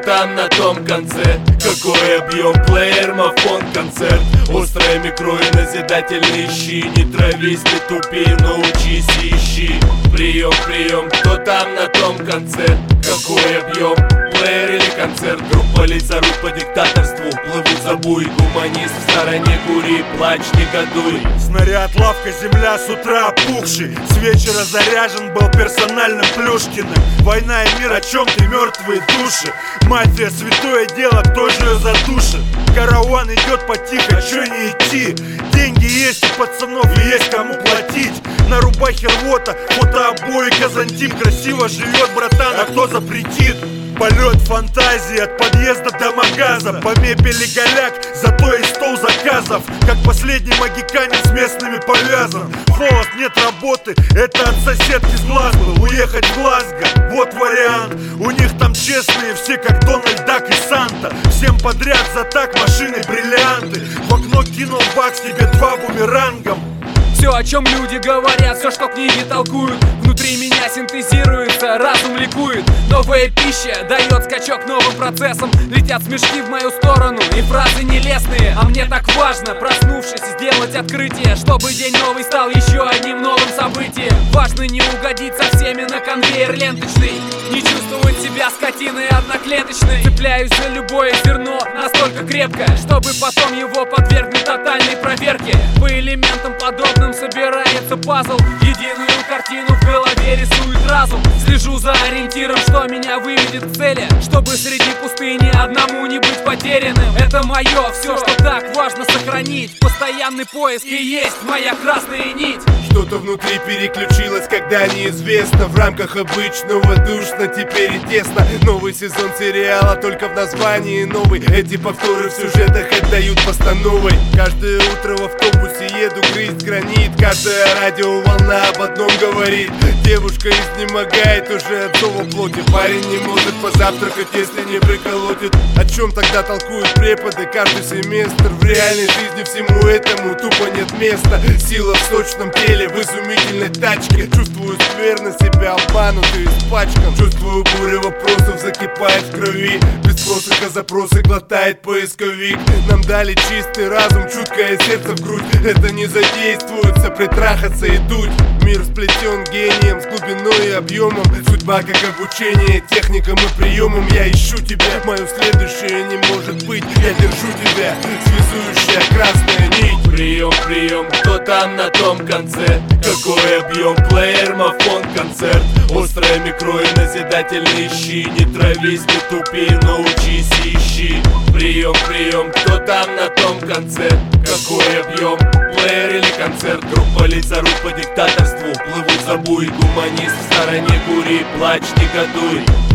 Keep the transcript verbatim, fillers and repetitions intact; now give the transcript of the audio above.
там на том конце? Какой объем, плеер, мафон, концерт. Острое микро и назидательные щи. Не травись, не тупи, научись и ищи. Прием, прием, кто там на том конце? Какой объем, плеер или концерт? Группа лиц орут по диктаторству, плывут за буй. Гуманист в стороне, кури, плачь, негодуй. Снаряд, лавка, земля с утра опухший. С вечера заряжен был персональным Плюшкиным. Война и мир, о чем ты, мертвые души? Мафия, святое дело, кто же ее задушит? Караван идет потихо, че не идти? Деньги есть у пацанов и есть кому платить. На рубахе рвота, фотообои, Казантим. Красиво живет, братан, а кто запретит? Полет фантазии от подъезда до магаза. По мебели голяк, зато и стол заказов. Как последний магиканин с местными повязан. Холод, нет работы, это от соседки с глаз был. Уехать в Глазго, вот вариант. У них там честные все, как Дональд Дак и Санта. Всем подряд за так, машины, бриллианты. В окно кинул бакс, тебе два бумерангом. Все, о чем люди говорят, все, что книги толкуют, внутри меня синтезируется, разум ликует. Новая пища дает скачок новым процессам. Летят смешки в мою сторону и фразы нелестные. А мне так важно, проснувшись, сделать открытие, чтобы день новый стал еще одним новым событием. Важно не угодить со всеми на конвейер ленточный, не чувствовать себя скотиной одноклеточной. Цепляюсь за любое зерно настолько крепко, чтобы потом его подвергнуть тотальной проверке. По элементам подобным собирается пазл. Единую картину в голове рисует разум. Слежу за ориентиром, что меня выведет к цели, чтобы среди пустыни одному не быть потерянным. Это мое, все, что так важно сохранить. Постоянный поиск и есть моя красная нить. Что-то внутри переключилось, когда неизвестно. В рамках обычного душно, теперь и тесно. Новый сезон сериала, только в названии новый. Эти повторы в сюжетах отдают постановой. Каждое утро в автобусе еду грызть гранит. Каждая радиоволна об одном говорит. Девушка изнемогает уже от зова плоти. Парень не может позавтракать, если не приколотит. О чем тогда толкуют преподы каждый семестр? В реальной жизни всему этому тупо нет места. Сила в сочном теле, в изумительной тачке. Чувствую скверно себя обманутый, испачкан. Чувствую бурю вопросов, закипает в крови. Без спроса запросы глотает поисковик. Нам дали чистый разум, чуткое сердце в грудь. Это не задействуется, притрахаться и дуть. Мир сплетен гением с глубиной и объемом. Судьба как обучение техникам и приемам. Я ищу тебя, мое следующее не может быть. Я держу тебя, связующая красная нить. Прием, прием, кто там на том конце? Какой объем, плеер, мафон, концерт. Острое микро и назидательные щи. Не травись, не тупи, научись и ищи. Прием, прием, кто там на том конце? Какой объем, плеер или концерт? Группа лиц орут по диктаторству, плывут за буй. Гуманист в стороне, кури, плачь, негодуй.